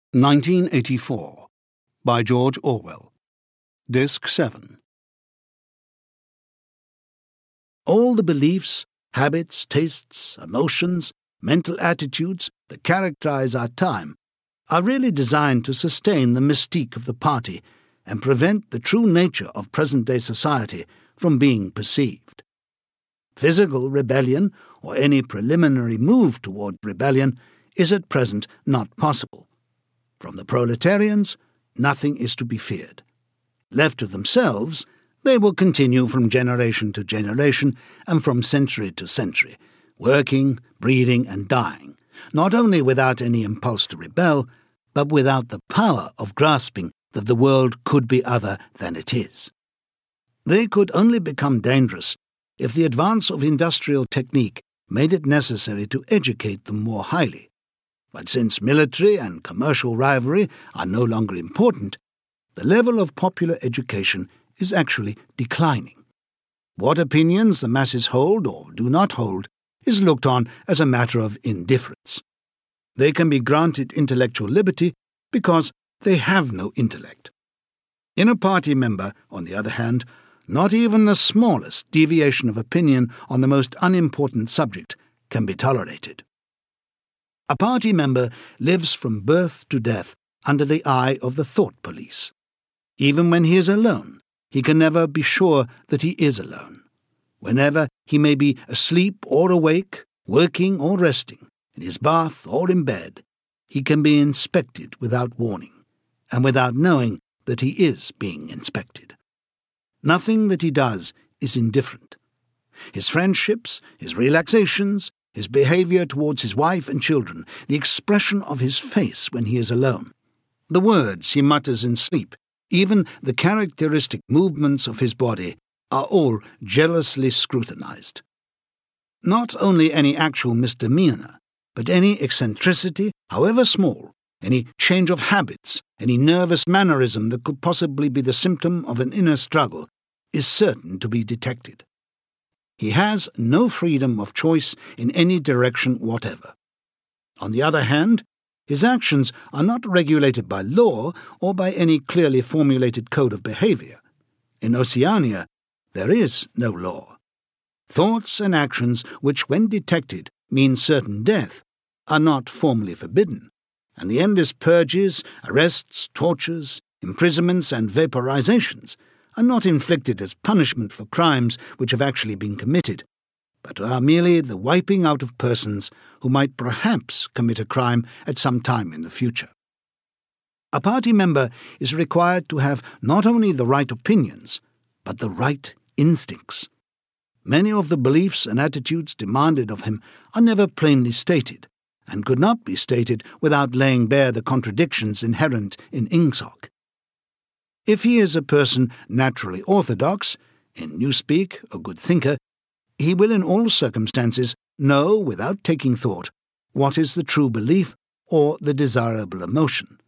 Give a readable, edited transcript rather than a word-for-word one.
1984, by George Orwell. Disc 7. All the beliefs, habits, tastes, emotions, mental attitudes that characterize our time are really designed to sustain the mystique of the party and prevent the true nature of present-day society from being perceived. Physical rebellion, or any preliminary move toward rebellion, is at present not possible. From the proletarians, nothing is to be feared. Left to themselves, they will continue from generation to generation and from century to century, working, breeding, and dying, not only without any impulse to rebel, but without the power of grasping that the world could be other than it is. They could only become dangerous if the advance of industrial technique made it necessary to educate them more highly. But since military and commercial rivalry are no longer important, the level of popular education is actually declining. What opinions the masses hold or do not hold is looked on as a matter of indifference. They can be granted intellectual liberty because they have no intellect. In a party member, on the other hand, not even the smallest deviation of opinion on the most unimportant subject can be tolerated. A party member lives from birth to death under the eye of the thought police. Even when he is alone, he can never be sure that he is alone. Whenever he may be asleep or awake, working or resting, in his bath or in bed, he can be inspected without warning, and without knowing that he is being inspected. Nothing that he does is indifferent. His friendships, his relaxations, his behavior towards his wife and children, the expression of his face when he is alone, the words he mutters in sleep, even the characteristic movements of his body are all jealously scrutinized. Not only any actual misdemeanor, but any eccentricity, however small, any change of habits, any nervous mannerism that could possibly be the symptom of an inner struggle, is certain to be detected. He has no freedom of choice in any direction whatever. On the other hand, his actions are not regulated by law or by any clearly formulated code of behavior. In Oceania, there is no law. Thoughts and actions which, when detected, mean certain death, are not formally forbidden, and the endless purges, arrests, tortures, imprisonments, and vaporizations are not inflicted as punishment for crimes which have actually been committed, but are merely the wiping out of persons who might perhaps commit a crime at some time in the future. A party member is required to have not only the right opinions, but the right instincts. Many of the beliefs and attitudes demanded of him are never plainly stated, and could not be stated without laying bare the contradictions inherent in Ingsoc. If he is a person naturally orthodox, in newspeak a good thinker, he will in all circumstances know, without taking thought, what is the true belief or the desirable emotion.